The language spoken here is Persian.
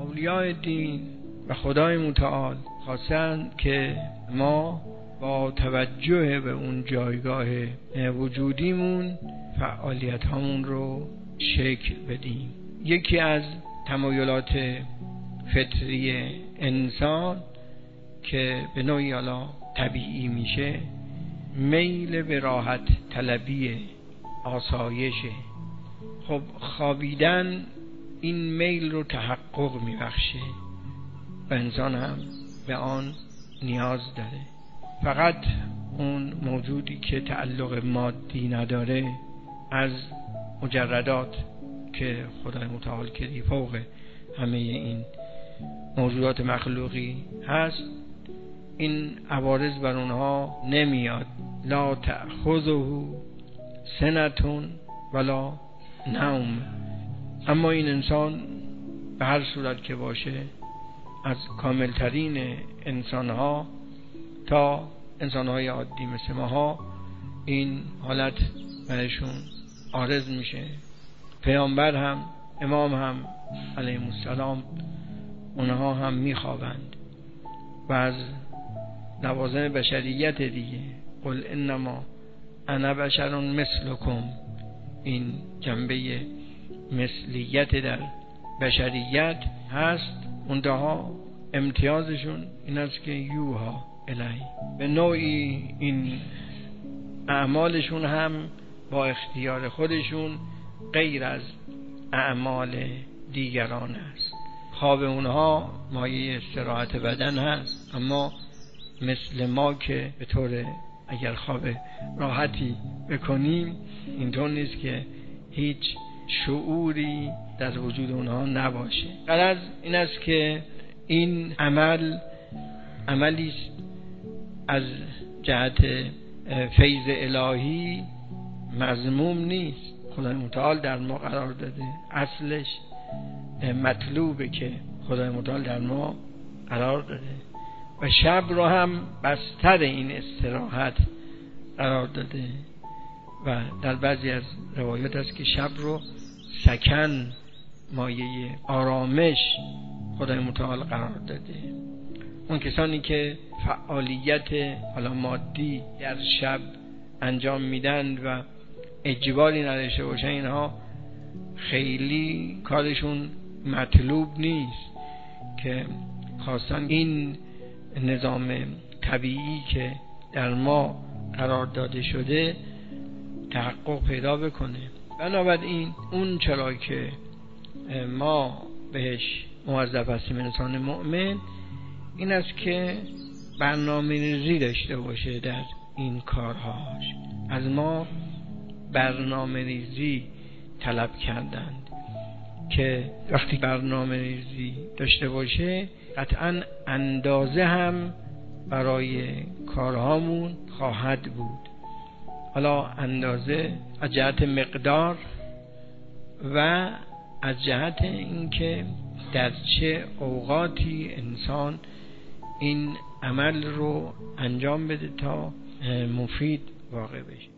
اولیاء دین و خدای متعال خواستن که ما با توجه به اون جایگاه وجودیمون فعالیت هامون رو شکل بدیم. یکی از تمایلات فطری انسان که به نوعی حالا طبیعی میشه میل به راحت طلبی آسایشه. خب خوابیدن این میل رو تحقق میبخشه و انسان هم به آن نیاز داره. فقط اون موجودی که تعلق مادی نداره از مجردات که خدای متعال که فوق همه این موجودات مخلوقی هست، این عوارض بر اونها نمیاد. لا تأخذه سنة ولا نوم. اما این انسان به هر صورت که باشه، از کاملترین انسانها تا انسانهای عادی مثل ماها، این حالت برشون عارض میشه. پیامبر هم، امام هم علیهم السلام، اونها هم میخوابند و از لوازم بشریت دیگه، قل انما انا بشر مثلکم، این جنبه مثلیت در بشریت هست. منتها امتیازشون این است که یوها الی، به نوعی این اعمالشون هم با اختیار خودشون غیر از اعمال دیگران است. خواب اونها مایه استراحت بدن هست، اما مثل ما که به طور اگر خواب راحتی بکنیم اینطور نیست که هیچ شعوری در وجود اونها نباشه. غرض این است که این عملی است از جهت فیض الهی مذموم نیست. خدای متعال در ما قرار داده، اصلش مطلوبه که خدای متعال در ما قرار داده و شب رو هم بستر این استراحت قرار داده و در بعضی از روایات است که شب رو سکن، مایه آرامش خدای متعال قرار داده. اون کسانی که فعالیت حالا مادی در شب انجام میدن و اجباری نداشته باشن، اینها خیلی کارشون مطلوب نیست، که خواستن این نظام طبیعی که در ما قرار داده شده تحقق پیدا بکنه. بنابراین اون چرا که ما بهش موظف هستیم انسان مؤمن این است که برنامه‌ریزی داشته باشه در این کارهاش. از ما برنامه‌ریزی طلب کردند که وقتی برنامه‌ریزی داشته باشه قطعاً اندازه هم برای کارهامون خواهد بود. حالا اندازه از جهت مقدار و از جهت اینکه در چه اوقاتی انسان این عمل رو انجام بده تا مفید واقع بشه.